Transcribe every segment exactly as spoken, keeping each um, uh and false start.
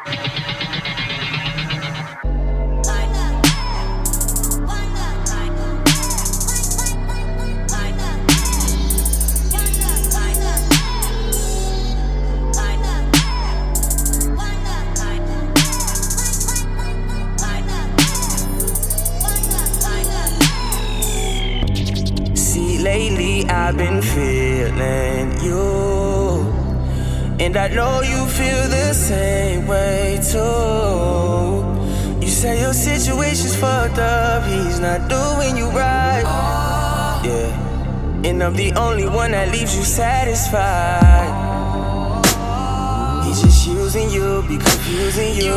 Lately I've been feeling you, and I know you feel the same way too. You say your situation's fucked up, he's not doing you right. Yeah, and I'm the only one that leaves you satisfied. He's just using you, be confusing you.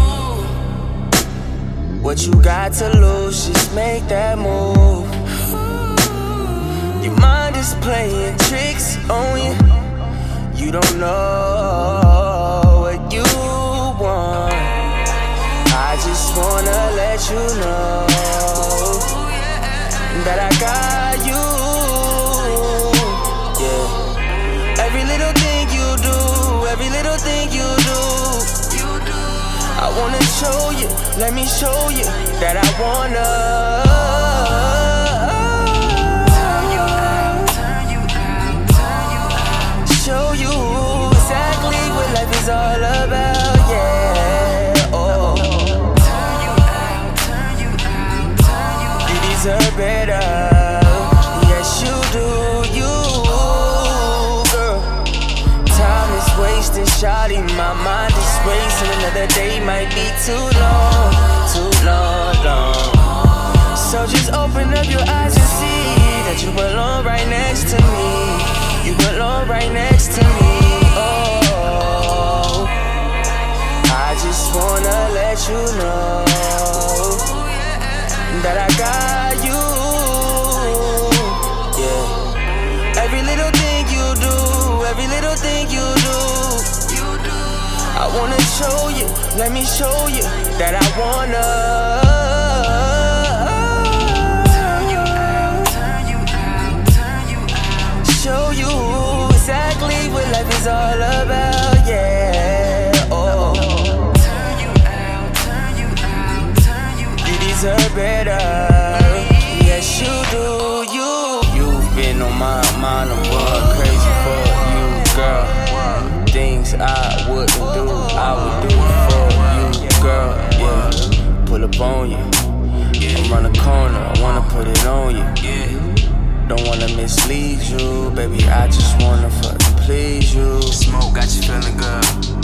What you got to lose, just make that move. Your mind is playing tricks on you. You don't know what you want. I just wanna let you know that I got you. Yeah. Every little thing you do, every little thing you do, I wanna show you, let me show you that I wanna. Show you exactly what life is all about, yeah. Oh, turn you out, turn you out, turn you out. You deserve better, yes you do, you, girl. Time is wasting, shawty, my mind is racing. Another day might be too long, too long, long. So just open up your eyes and see that you belong right next to me. You belong right next to me, oh. I just wanna let you know that I got you, yeah. Every little thing you do, every little thing you do, I wanna show you, let me show you that I wanna. Show you exactly what life is all about, yeah. Oh, turn you out, turn you out, turn you out. You deserve better, yes you do, you. You've been on my mind, I'm going crazy for you, girl. Things I wouldn't do, I would do for you, girl, yeah. Pull up on you, I'm around the corner, I wanna put it on you, yeah. Don't wanna mislead you, baby, I just wanna fucking please you. Smoke got you feeling good.